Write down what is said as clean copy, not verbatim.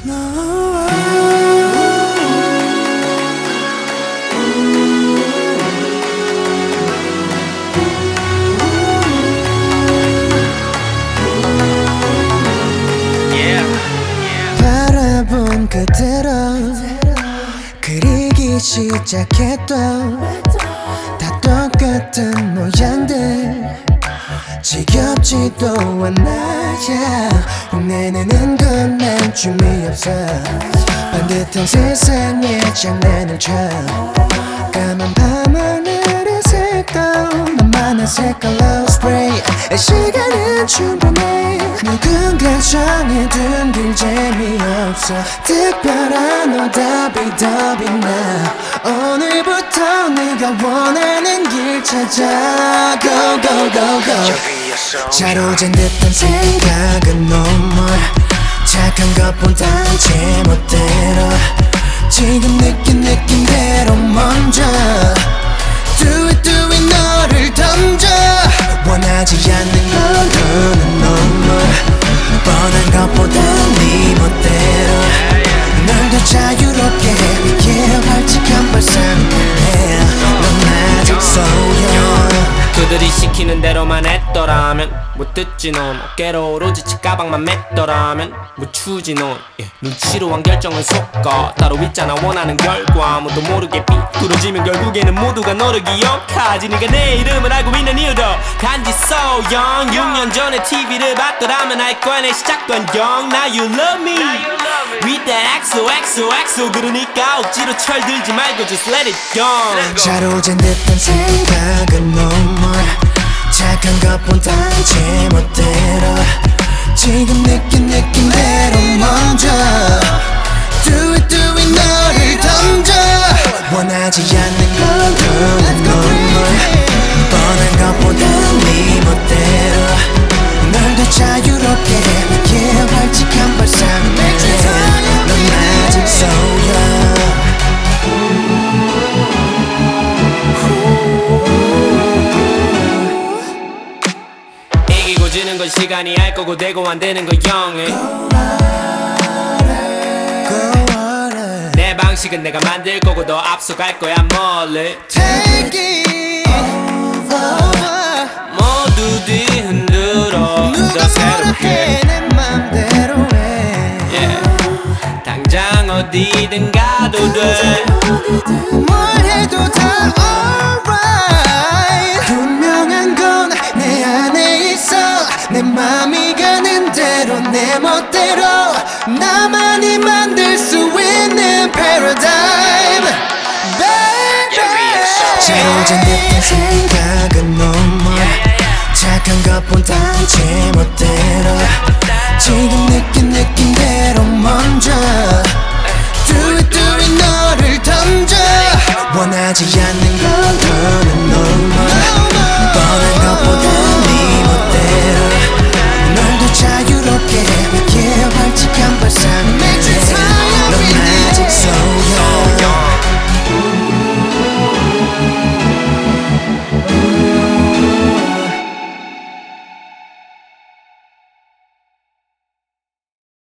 바라본 그대로 그리기 시작했던 다 똑같은 모양들 지겹지도 않아 흉내내는 건 난 춤이 없어 반듯한 세상에 장난을 쳐 까만 밤하늘의 색깔 너만한 색깔로 스프레이 시간은 충분해 누군가 정해둔 길 재미없어 특별한 오답이 더 빛나 오늘부터 네가 원하는 길 찾아 Go go go go 자로잡은 듯한 생각은 눈물 착한 것보단 제멋대로 지금 느낀 느낌대로 먼저 Do it do it 너를 던져 원하지 않는 건 흐르는 눈물 뻔한 것보단 네 멋대로 널 더 자유롭게 Yeah 발칙한 발상을 넌 아직 소녀 그들이 시키는 대로만 했더라면 못 듣지 넌 어깨로 오로지 치가방만 맸더라면 못 추지 넌 눈치로 한 결정을 섞어 따로 있잖아 원하는 결과 아무도 모르게 삐뚤어지면 결국에는 모두가 너를 기억하지 네가 내 이름을 알고 있는 이유도 단지 so young 6년 전에 TV를 봤더라면 알 거야 내 시작된 영 Now you love me With that XOXOXO 그러니까 억지로 철들지 말고 just let it go 자로잡은 듯한 생각은 눈물 착한 것보단 제멋대로 지금 느낀 느낌대로 먼저 Do it do it 너를 던져 원하지 않는 건 흐르는 눈물 뻔한 것보단 네 멋대로 널 더 자유롭게 Yeah 발칙한 발상을 넌 아직 소녀 이기고 지는 건 시간이 알 거고 되고 안 되는 건 영해 내 방식은 내가 만들 거고 더 앞서갈 거야 멀리 Take it over 모두 뒤흔들어 더 새롭게 내 맘대로 해 yeah. 당장 어디든 가도 돼 뭘 해도 다 alright 분명한 건 내 안에 있어 내 맘이 가는 대로 내 멋대로 나만이 만들 수 있는 paradigm baby 자로잡은 듯한 생각은 눈물 착한 것보단 제멋대로 지금 느낀 느낌대로 먼저